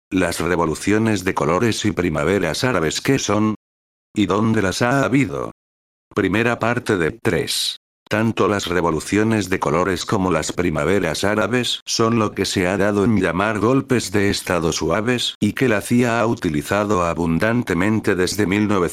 Las revoluciones de colores y primaveras árabes, ¿qué son? ¿Y dónde las ha habido? Primera parte de 3. Tanto las revoluciones de colores como las primaveras árabes son lo que se ha dado en llamar golpes de estado suaves, y que la CIA ha utilizado abundantemente desde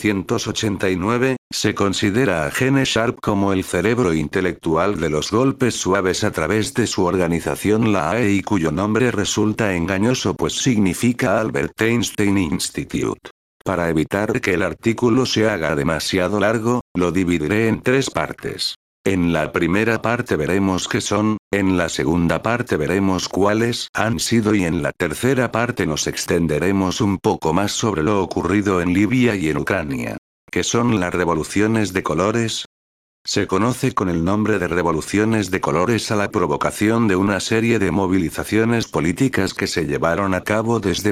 1989. Se considera a Gene Sharp como el cerebro intelectual de los golpes suaves a través de su organización la AEI, cuyo nombre resulta engañoso pues significa Albert Einstein Institute. Para evitar que el artículo se haga demasiado largo, lo dividiré en 3 partes. En la primera parte veremos qué son, en la segunda parte veremos cuáles han sido y en la tercera parte nos extenderemos un poco más sobre lo ocurrido en Libia y en Ucrania. ¿Qué son las revoluciones de colores? Se conoce con el nombre de revoluciones de colores a la provocación de una serie de movilizaciones políticas que se llevaron a cabo desde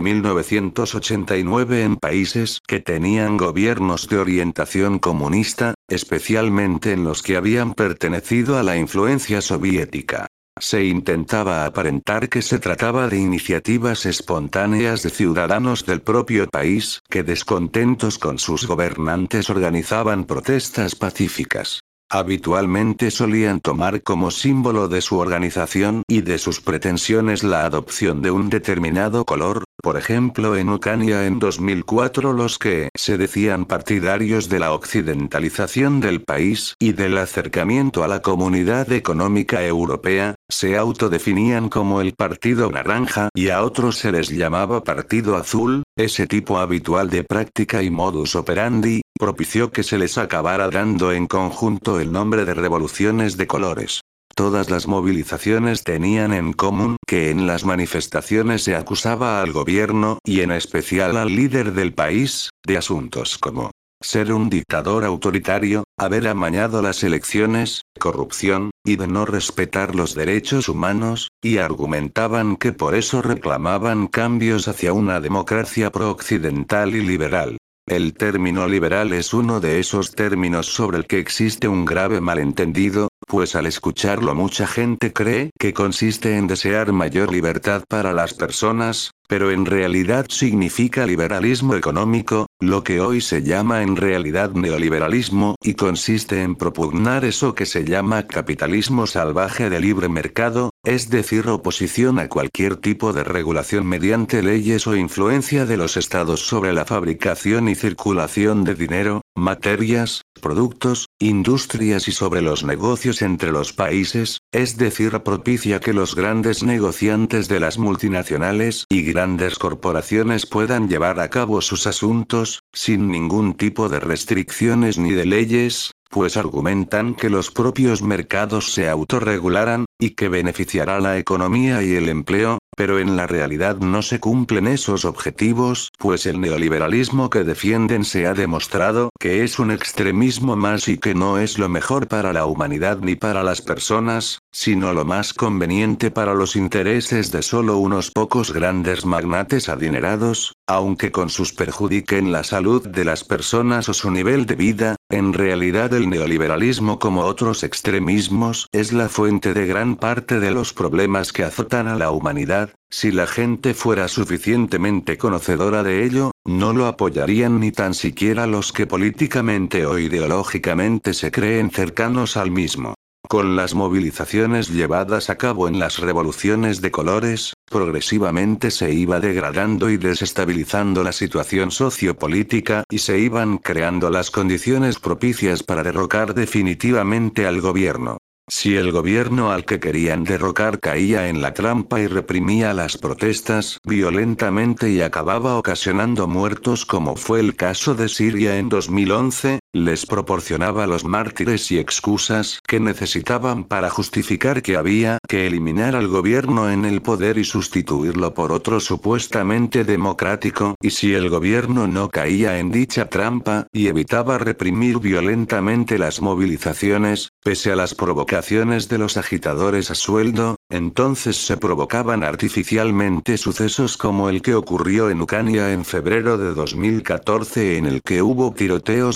1989 en países que tenían gobiernos de orientación comunista, especialmente en los que habían pertenecido a la influencia soviética. Se intentaba aparentar que se trataba de iniciativas espontáneas de ciudadanos del propio país, que descontentos con sus gobernantes organizaban protestas pacíficas. Habitualmente solían tomar como símbolo de su organización y de sus pretensiones la adopción de un determinado color, por ejemplo en Ucrania en 2004 los que se decían partidarios de la occidentalización del país y del acercamiento a la Comunidad Económica Europea, se autodefinían como el Partido Naranja y a otros se les llamaba Partido Azul. Ese tipo habitual de práctica y modus operandi propició que se les acabara dando en conjunto el nombre de revoluciones de colores. Todas las movilizaciones tenían en común que en las manifestaciones se acusaba al gobierno, y en especial al líder del país, de asuntos como ser un dictador autoritario, haber amañado las elecciones, corrupción, y de no respetar los derechos humanos, y argumentaban que por eso reclamaban cambios hacia una democracia pro-occidental y liberal. El término liberal es uno de esos términos sobre el que existe un grave malentendido, pues al escucharlo mucha gente cree que consiste en desear mayor libertad para las personas, pero en realidad significa liberalismo económico, lo que hoy se llama en realidad neoliberalismo, y consiste en propugnar eso que se llama capitalismo salvaje de libre mercado, es decir, oposición a cualquier tipo de regulación mediante leyes o influencia de los estados sobre la fabricación y circulación de dinero, materias, productos, industrias y sobre los negocios entre los países, es decir, propicia que los grandes negociantes de las multinacionales y grandes corporaciones puedan llevar a cabo sus asuntos, sin ningún tipo de restricciones ni de leyes, pues argumentan que los propios mercados se autorregularán, y que beneficiará la economía y el empleo, pero en la realidad no se cumplen esos objetivos, pues el neoliberalismo que defienden se ha demostrado que es un extremismo más y que no es lo mejor para la humanidad ni para las personas, sino lo más conveniente para los intereses de solo unos pocos grandes magnates adinerados, aunque con sus perjudiquen la salud de las personas o su nivel de vida. En realidad el neoliberalismo, como otros extremismos, es la fuente de gran parte de los problemas que azotan a la humanidad. Si la gente fuera suficientemente conocedora de ello, no lo apoyarían ni tan siquiera los que políticamente o ideológicamente se creen cercanos al mismo. Con las movilizaciones llevadas a cabo en las revoluciones de colores, progresivamente se iba degradando y desestabilizando la situación sociopolítica y se iban creando las condiciones propicias para derrocar definitivamente al gobierno. Si el gobierno al que querían derrocar caía en la trampa y reprimía las protestas violentamente y acababa ocasionando muertos como fue el caso de Siria en 2011, les proporcionaba los mártires y excusas que necesitaban para justificar que había que eliminar al gobierno en el poder y sustituirlo por otro supuestamente democrático, y si el gobierno no caía en dicha trampa y evitaba reprimir violentamente las movilizaciones, pese a las provocaciones de los agitadores a sueldo, entonces se provocaban artificialmente sucesos como el que ocurrió en Ucrania en febrero de 2014, en el que hubo tiroteos y muertos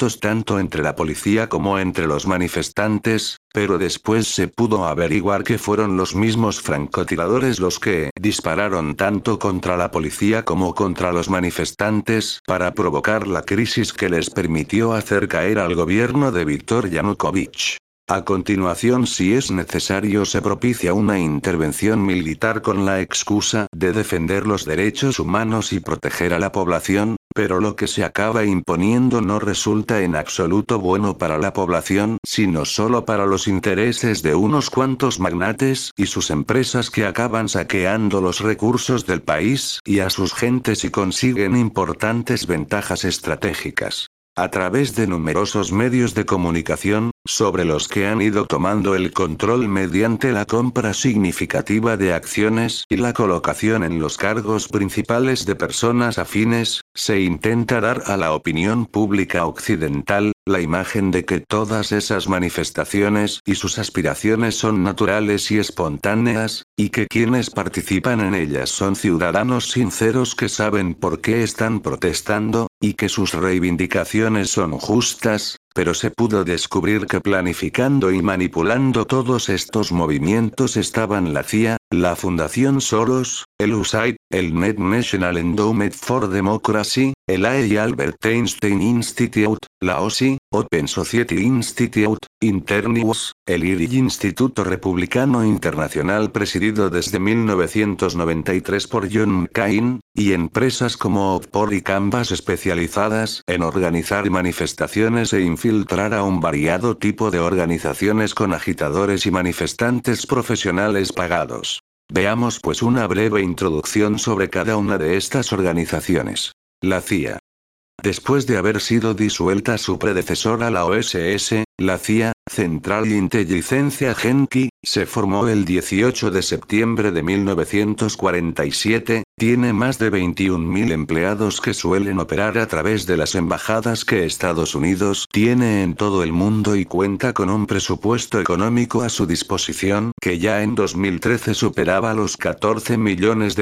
enfrentamientos tanto entre la policía como entre los manifestantes, pero después se pudo averiguar que fueron los mismos francotiradores los que dispararon tanto contra la policía como contra los manifestantes para provocar la crisis que les permitió hacer caer al gobierno de Viktor Yanukovych. A continuación, si es necesario, se propicia una intervención militar con la excusa de defender los derechos humanos y proteger a la población, pero lo que se acaba imponiendo no resulta en absoluto bueno para la población, sino solo para los intereses de unos cuantos magnates y sus empresas que acaban saqueando los recursos del país y a sus gentes y consiguen importantes ventajas estratégicas. A través de numerosos medios de comunicación, sobre los que han ido tomando el control mediante la compra significativa de acciones y la colocación en los cargos principales de personas afines, se intenta dar a la opinión pública occidental la imagen de que todas esas manifestaciones y sus aspiraciones son naturales y espontáneas, y que quienes participan en ellas son ciudadanos sinceros que saben por qué están protestando, y que sus reivindicaciones son justas, pero se pudo descubrir que planificando y manipulando todos estos movimientos estaban la CIA, la Fundación Soros, el USAID, el Net National Endowment for Democracy, el AE Albert Einstein Institute, la OSI, Open Society Institute, Internews, el IRI Instituto Republicano Internacional presidido desde 1993 por John McCain, y empresas como Oppor y Canvas especializadas en organizar manifestaciones e infiltrar a un variado tipo de organizaciones con agitadores y manifestantes profesionales pagados. Veamos pues una breve introducción sobre cada una de estas organizaciones. La CIA. Después de haber sido disuelta su predecesora la OSS, la CIA, Central Intelligence Agency, se formó el 18 de septiembre de 1947, tiene más de 21.000 empleados que suelen operar a través de las embajadas que Estados Unidos tiene en todo el mundo y cuenta con un presupuesto económico a su disposición que ya en 2013 superaba los $14 millones.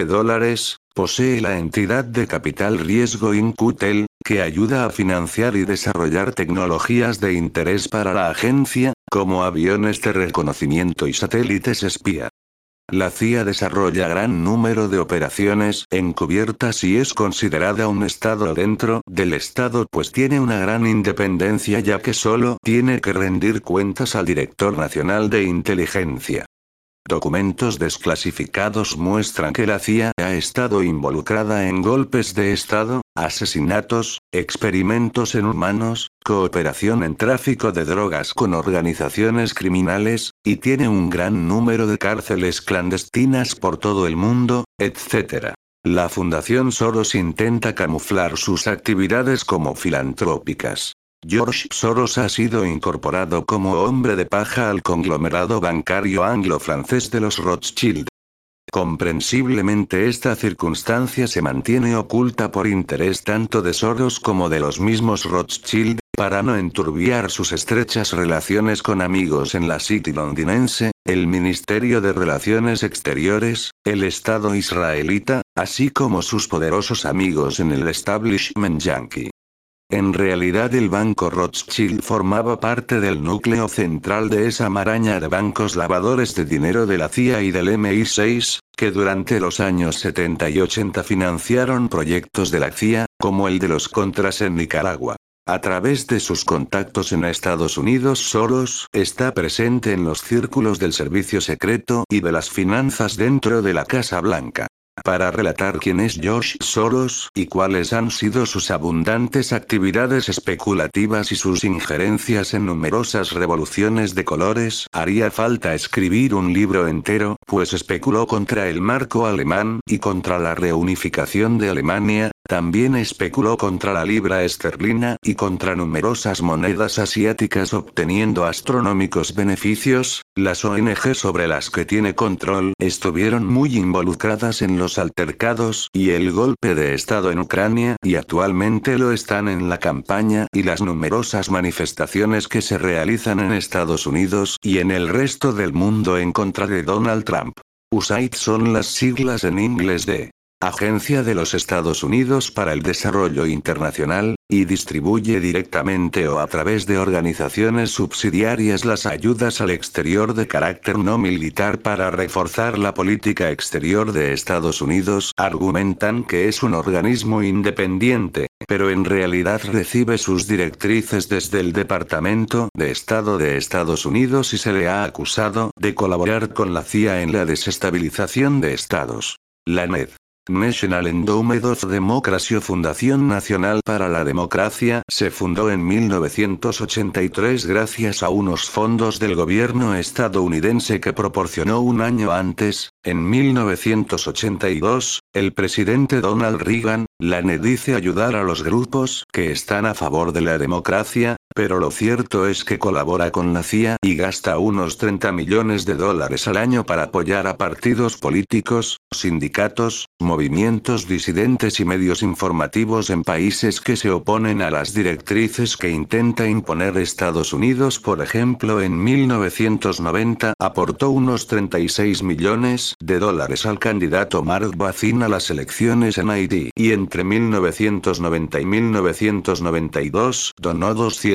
Posee la entidad de capital riesgo Incutel, que ayuda a financiar y desarrollar tecnologías de interés para la agencia, como aviones de reconocimiento y satélites espía. La CIA desarrolla gran número de operaciones encubiertas y es considerada un Estado dentro del Estado, pues tiene una gran independencia ya que solo tiene que rendir cuentas al Director Nacional de Inteligencia. Documentos desclasificados muestran que la CIA ha estado involucrada en golpes de Estado, asesinatos, experimentos en humanos, cooperación en tráfico de drogas con organizaciones criminales, y tiene un gran número de cárceles clandestinas por todo el mundo, etc. La Fundación Soros intenta camuflar sus actividades como filantrópicas. George Soros ha sido incorporado como hombre de paja al conglomerado bancario anglo-francés de los Rothschild. Comprensiblemente esta circunstancia se mantiene oculta por interés tanto de Soros como de los mismos Rothschild, para no enturbiar sus estrechas relaciones con amigos en la City londinense, el Ministerio de Relaciones Exteriores, el Estado israelita, así como sus poderosos amigos en el establishment yankee. En realidad el banco Rothschild formaba parte del núcleo central de esa maraña de bancos lavadores de dinero de la CIA y del MI6, que durante los años 70 y 80 financiaron proyectos de la CIA, como el de los Contras en Nicaragua. A través de sus contactos en Estados Unidos, Soros está presente en los círculos del servicio secreto y de las finanzas dentro de la Casa Blanca. Para relatar quién es George Soros y cuáles han sido sus abundantes actividades especulativas y sus injerencias en numerosas revoluciones de colores, haría falta escribir un libro entero, pues especuló contra el marco alemán y contra la reunificación de Alemania, también especuló contra la libra esterlina y contra numerosas monedas asiáticas obteniendo astronómicos beneficios. Las ONG sobre las que tiene control estuvieron muy involucradas en los altercados y el golpe de Estado en Ucrania y actualmente lo están en la campaña y las numerosas manifestaciones que se realizan en Estados Unidos y en el resto del mundo en contra de Donald Trump. USAID son las siglas en inglés de agencia de los Estados Unidos para el Desarrollo Internacional, y distribuye directamente o a través de organizaciones subsidiarias las ayudas al exterior de carácter no militar para reforzar la política exterior de Estados Unidos. Argumentan que es un organismo independiente, pero en realidad recibe sus directrices desde el Departamento de Estado de Estados Unidos y se le ha acusado de colaborar con la CIA en la desestabilización de estados. La NED, National Endowment of Democracy o Fundación Nacional para la Democracia, se fundó en 1983 gracias a unos fondos del gobierno estadounidense que proporcionó un año antes, en 1982, el presidente Donald Reagan. La NED dice ayudar a los grupos que están a favor de la democracia, pero lo cierto es que colabora con la CIA y gasta unos $30 millones al año para apoyar a partidos políticos, sindicatos, movimientos disidentes y medios informativos en países que se oponen a las directrices que intenta imponer Estados Unidos. Por ejemplo, en 1990 aportó unos $36 millones al candidato Mark Bazin a las elecciones en Haití, y entre 1990 y 1992 donó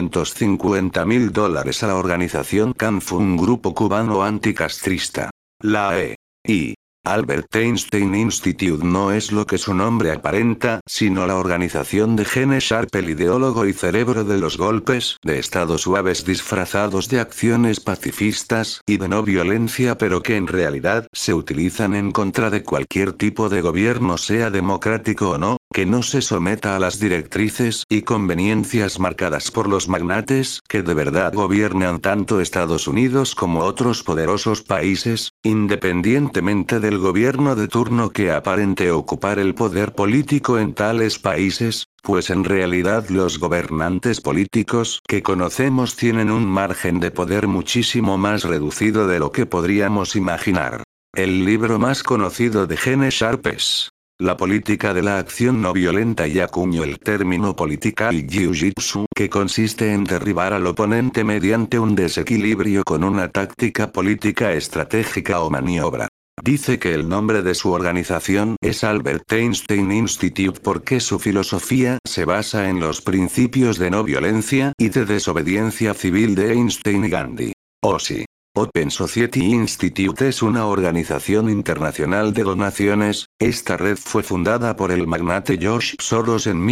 $250.000 a la organización CANFU, un grupo cubano anticastrista. La E.I. Albert Einstein Institute no es lo que su nombre aparenta, sino la organización de Gene Sharp, el ideólogo y cerebro de los golpes de estado suaves disfrazados de acciones pacifistas y de no violencia, pero que en realidad se utilizan en contra de cualquier tipo de gobierno, sea democrático o no, que no se someta a las directrices y conveniencias marcadas por los magnates que de verdad gobiernan tanto Estados Unidos como otros poderosos países, independientemente del gobierno de turno que aparente ocupar el poder político en tales países, pues en realidad los gobernantes políticos que conocemos tienen un margen de poder muchísimo más reducido de lo que podríamos imaginar. El libro más conocido de Gene Sharp es La política de la acción no violenta, y acuñó el término political jiu-jitsu, que consiste en derribar al oponente mediante un desequilibrio con una táctica política estratégica o maniobra. Dice que el nombre de su organización es Albert Einstein Institute porque su filosofía se basa en los principios de no violencia y de desobediencia civil de Einstein y Gandhi. OSI. Open Society Institute es una organización internacional de donaciones. Esta red fue fundada por el magnate George Soros en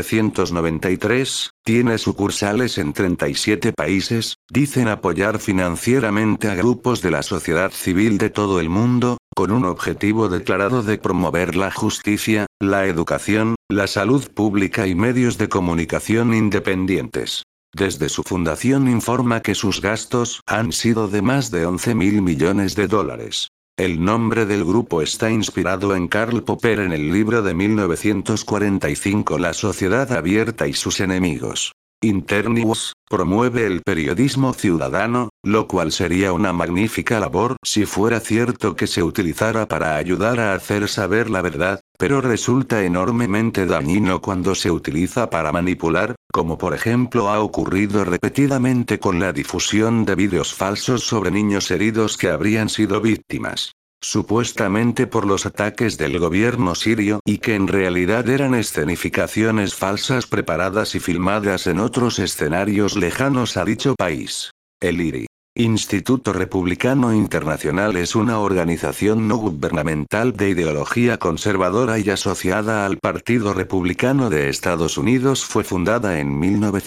1993, tiene sucursales en 37 países, dicen apoyar financieramente a grupos de la sociedad civil de todo el mundo, con un objetivo declarado de promover la justicia, la educación, la salud pública y medios de comunicación independientes. Desde su fundación informa que sus gastos han sido de más de $11.000 millones. El nombre del grupo está inspirado en Karl Popper en el libro de 1945 La sociedad abierta y sus enemigos. Internews promueve el periodismo ciudadano, lo cual sería una magnífica labor si fuera cierto que se utilizara para ayudar a hacer saber la verdad, pero resulta enormemente dañino cuando se utiliza para manipular, como por ejemplo ha ocurrido repetidamente con la difusión de vídeos falsos sobre niños heridos que habrían sido víctimas, supuestamente por los ataques del gobierno sirio, y que en realidad eran escenificaciones falsas preparadas y filmadas en otros escenarios lejanos a dicho país. El IRI, Instituto Republicano Internacional, es una organización no gubernamental de ideología conservadora y asociada al Partido Republicano de Estados Unidos. Fue fundada en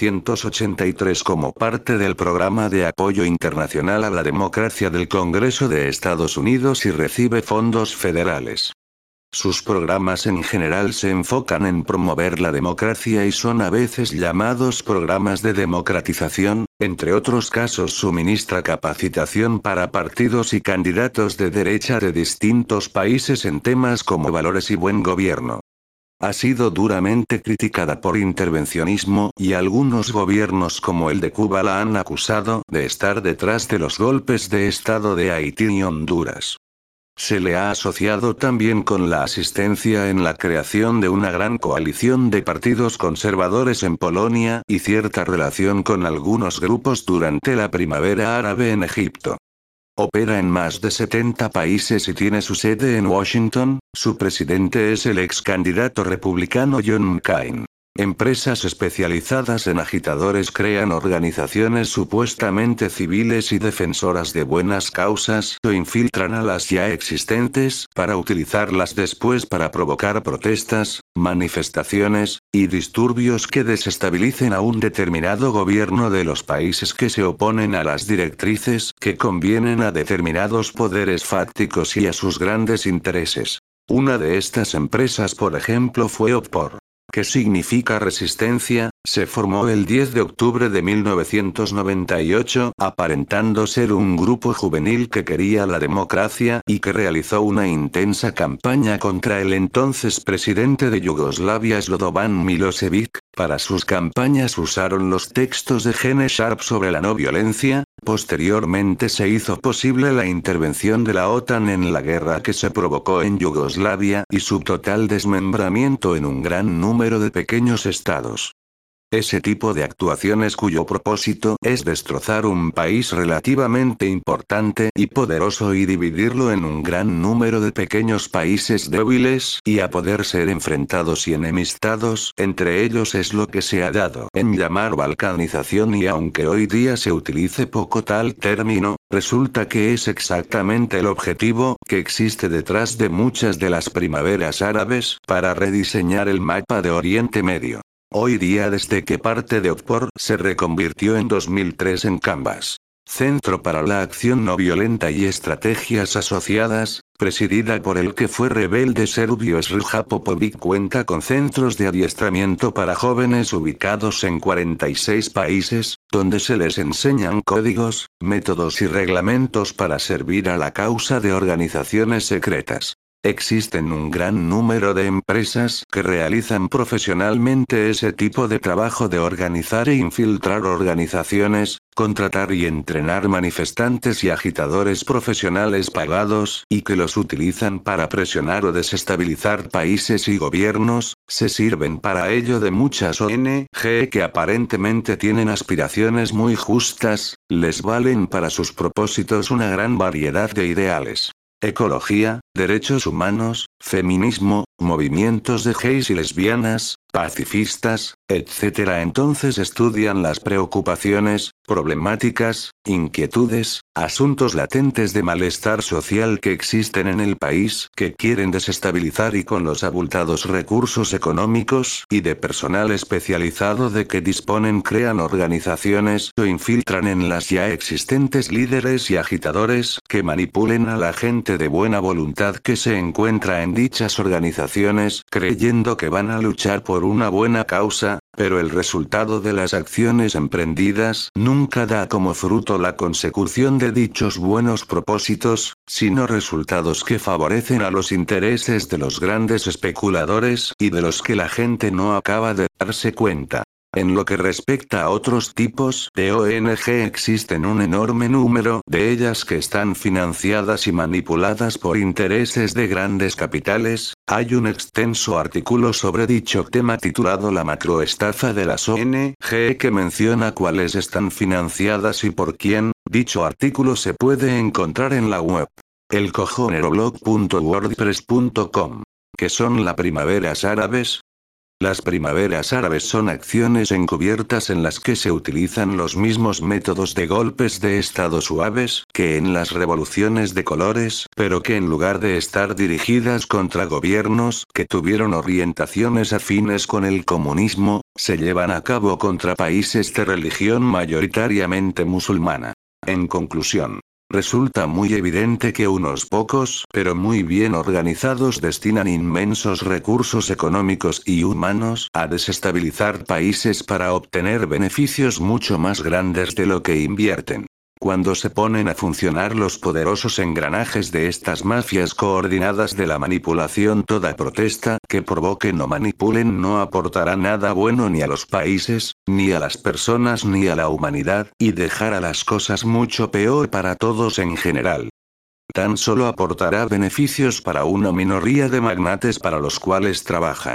1983 como parte del Programa de Apoyo Internacional a la Democracia del Congreso de Estados Unidos y recibe fondos federales. Sus programas en general se enfocan en promover la democracia y son a veces llamados programas de democratización. Entre otros casos suministra capacitación para partidos y candidatos de derecha de distintos países en temas como valores y buen gobierno. Ha sido duramente criticada por intervencionismo, y algunos gobiernos como el de Cuba la han acusado de estar detrás de los golpes de Estado de Haití y Honduras. Se le ha asociado también con la asistencia en la creación de una gran coalición de partidos conservadores en Polonia y cierta relación con algunos grupos durante la primavera árabe en Egipto. Opera en más de 70 países y tiene su sede en Washington. Su presidente es el ex candidato republicano John McCain. Empresas especializadas en agitadores crean organizaciones supuestamente civiles y defensoras de buenas causas o infiltran a las ya existentes para utilizarlas después para provocar protestas, manifestaciones y disturbios que desestabilicen a un determinado gobierno de los países que se oponen a las directrices que convienen a determinados poderes fácticos y a sus grandes intereses. Una de estas empresas, por ejemplo, fue Otpor, que significa resistencia, se formó el 10 de octubre de 1998, aparentando ser un grupo juvenil que quería la democracia y que realizó una intensa campaña contra el entonces presidente de Yugoslavia Slobodan Milosevic. Para sus campañas usaron los textos de Gene Sharp sobre la no violencia. Posteriormente se hizo posible la intervención de la OTAN en la guerra que se provocó en Yugoslavia y su total desmembramiento en un gran número de pequeños estados. Ese tipo de actuaciones cuyo propósito es destrozar un país relativamente importante y poderoso y dividirlo en un gran número de pequeños países débiles y a poder ser enfrentados y enemistados entre ellos es lo que se ha dado en llamar balcanización, y aunque hoy día se utilice poco tal término, resulta que es exactamente el objetivo que existe detrás de muchas de las primaveras árabes para rediseñar el mapa de Oriente Medio. Hoy día, desde que parte de Otpor se reconvirtió en 2003 en Canvas, Centro para la Acción No Violenta y Estrategias Asociadas, presidida por el que fue rebelde serbio Srđan Popović, cuenta con centros de adiestramiento para jóvenes ubicados en 46 países, donde se les enseñan códigos, métodos y reglamentos para servir a la causa de organizaciones secretas. Existen un gran número de empresas que realizan profesionalmente ese tipo de trabajo de organizar e infiltrar organizaciones, contratar y entrenar manifestantes y agitadores profesionales pagados, y que los utilizan para presionar o desestabilizar países y gobiernos. Se sirven para ello de muchas ONG que aparentemente tienen aspiraciones muy justas, les valen para sus propósitos una gran variedad de ideales. Ecología, derechos humanos, feminismo, movimientos de gays y lesbianas, pacifistas, etc. Entonces estudian las preocupaciones, problemáticas, inquietudes, asuntos latentes de malestar social que existen en el país, que quieren desestabilizar, y con los abultados recursos económicos y de personal especializado de que disponen crean organizaciones o infiltran en las ya existentes líderes y agitadores que manipulen a la gente de buena voluntad que se encuentra en dichas organizaciones, creyendo que van a luchar por una buena causa, pero el resultado de las acciones emprendidas nunca da como fruto la consecución de dichos buenos propósitos, sino resultados que favorecen a los intereses de los grandes especuladores y de los que la gente no acaba de darse cuenta. En lo que respecta a otros tipos de ONG, existen un enorme número de ellas que están financiadas y manipuladas por intereses de grandes capitales. Hay un extenso artículo sobre dicho tema titulado La macroestafa de las ONG que menciona cuáles están financiadas y por quién. Dicho artículo se puede encontrar en la web elcojoneroblog.wordpress.com. ¿Qué son las primaveras árabes? Las primaveras árabes son acciones encubiertas en las que se utilizan los mismos métodos de golpes de estado suaves que en las revoluciones de colores, pero que en lugar de estar dirigidas contra gobiernos que tuvieron orientaciones afines con el comunismo, se llevan a cabo contra países de religión mayoritariamente musulmana. En conclusión, resulta muy evidente que unos pocos, pero muy bien organizados, destinan inmensos recursos económicos y humanos a desestabilizar países para obtener beneficios mucho más grandes de lo que invierten. Cuando se ponen a funcionar los poderosos engranajes de estas mafias coordinadas de la manipulación, toda protesta que provoquen o manipulen no aportará nada bueno ni a los países, ni a las personas ni a la humanidad, y dejará las cosas mucho peor para todos en general. Tan solo aportará beneficios para una minoría de magnates para los cuales trabajan.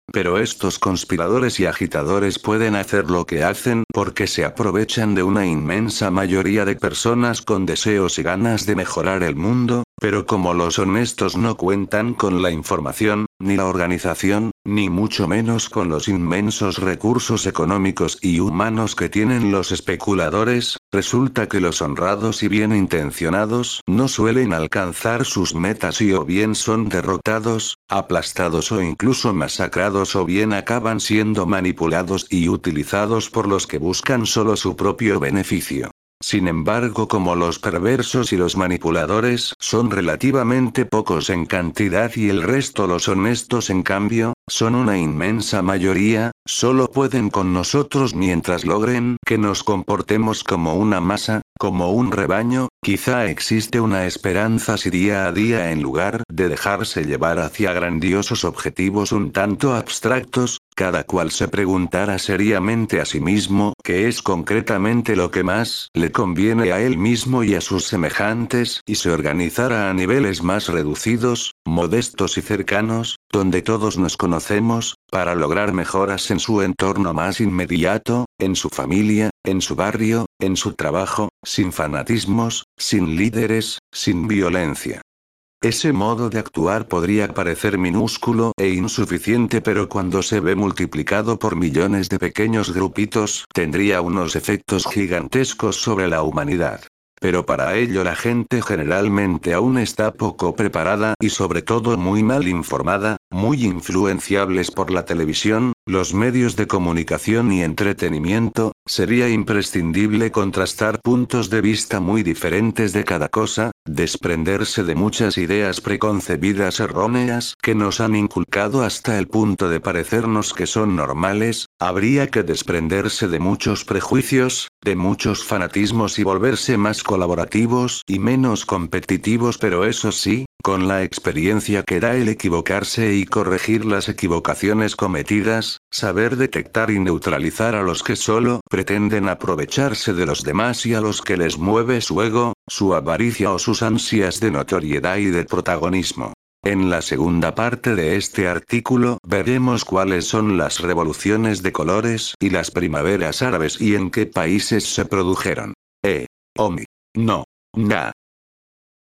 Pero estos conspiradores y agitadores pueden hacer lo que hacen porque se aprovechan de una inmensa mayoría de personas con deseos y ganas de mejorar el mundo, pero como los honestos no cuentan con la información, ni la organización, ni mucho menos con los inmensos recursos económicos y humanos que tienen los especuladores, resulta que los honrados y bien intencionados no suelen alcanzar sus metas y o bien son derrotados, aplastados o incluso masacrados o bien acaban siendo manipulados y utilizados por los que buscan solo su propio beneficio. Sin embargo, como los perversos y los manipuladores son relativamente pocos en cantidad y el resto los honestos en cambio, son una inmensa mayoría, solo pueden con nosotros mientras logren que nos comportemos como una masa, como un rebaño, quizá existe una esperanza si día a día en lugar de dejarse llevar hacia grandiosos objetivos un tanto abstractos, cada cual se preguntara seriamente a sí mismo qué es concretamente lo que más le conviene a él mismo y a sus semejantes y se organizara a niveles más reducidos, modestos y cercanos, donde todos nos conocemos, para lograr mejoras en su entorno más inmediato, en su familia, en su barrio, en su trabajo, sin fanatismos, sin líderes, sin violencia. Ese modo de actuar podría parecer minúsculo e insuficiente, pero cuando se ve multiplicado por millones de pequeños grupitos, tendría unos efectos gigantescos sobre la humanidad. Pero para ello la gente generalmente aún está poco preparada y sobre todo muy mal informada, muy influenciables por la televisión, los medios de comunicación y entretenimiento. Sería imprescindible contrastar puntos de vista muy diferentes de cada cosa, desprenderse de muchas ideas preconcebidas erróneas que nos han inculcado hasta el punto de parecernos que son normales, habría que desprenderse de muchos prejuicios, de muchos fanatismos y volverse más colaborativos y menos competitivos, pero eso sí, con la experiencia que da el equivocarse y corregir las equivocaciones cometidas, saber detectar y neutralizar a los que solo pretenden aprovecharse de los demás y a los que les mueve su ego, su avaricia o sus ansias de notoriedad y de protagonismo. En la segunda parte de este artículo veremos cuáles son las revoluciones de colores y las primaveras árabes y en qué países se produjeron. No.